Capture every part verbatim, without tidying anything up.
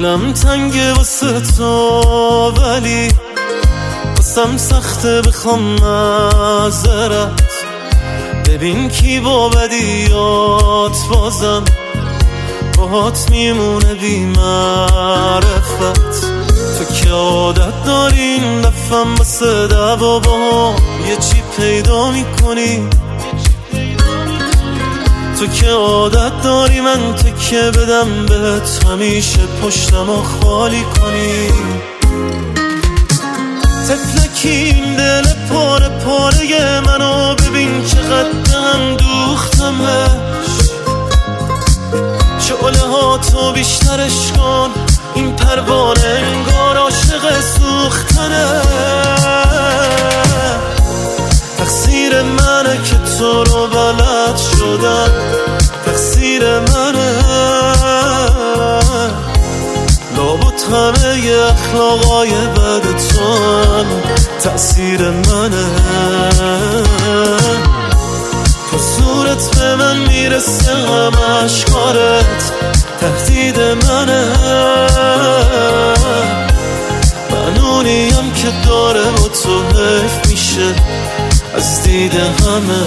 دلم تنگه واسه تو ولی واسم سخته بخوام معذرت. ببین کی با بدیات بازم باهات میمونه بی معرفت. تو که عادت داری این دفعم واسه دعوا با یه چی پیدا میکنی. تو که عادت داری من تکیه بدم بهت همیشه پشتم و خالی کنی. تفلکی این دل پاره پاره منو ببین چقدر هم دوختمش. شعله ها تو بیشترش کن این پروانه انگار عاشق سوختنه. تقصیر منه که تو رو بلد شدم، تقصیر منه. لابد همه ی اخلاقای بد تو هم تأثیر منه. تو صورت به من میرسه هم اشکارت تهدید منه. من اونیم که داره با تو حیف میشه از دید همه.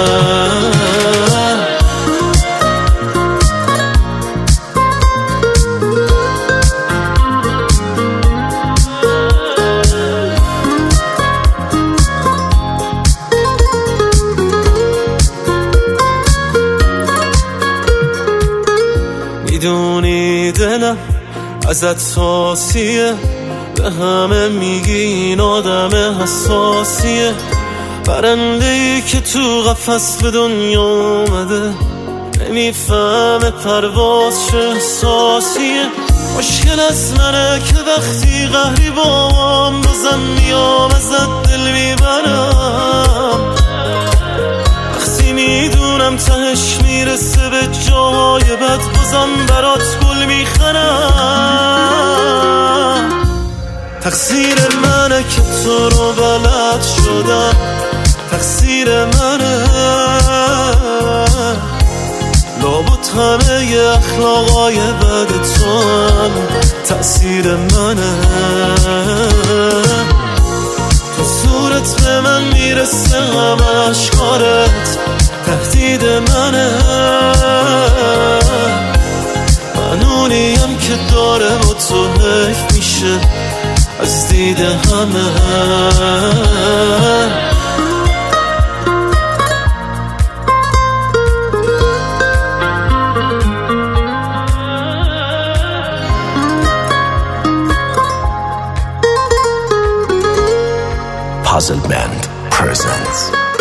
میدونی دلم ازت حاسیه، به همه میگی این آدم حساسیه. پرنده‌ای که تو قفس به دنیا اومده نمیفهمه پرواز چه احساسیه. مشکل از منه که وقتی قهری بام بازم میام ازت دل میبرم. وقتی میدونم تهش میرسه به جای بد بازم برات گل میخرم. تقصیر منه که تو رو بلد شدم، تقصیر منه. لابد همه ی اخلاقای بد تو هم تأثیر منه. تو صورت به من میرسه هم اشکارت تهدید منه. من اونیم که داره با تو حیف میشه از دید همه. Puzzle Band presents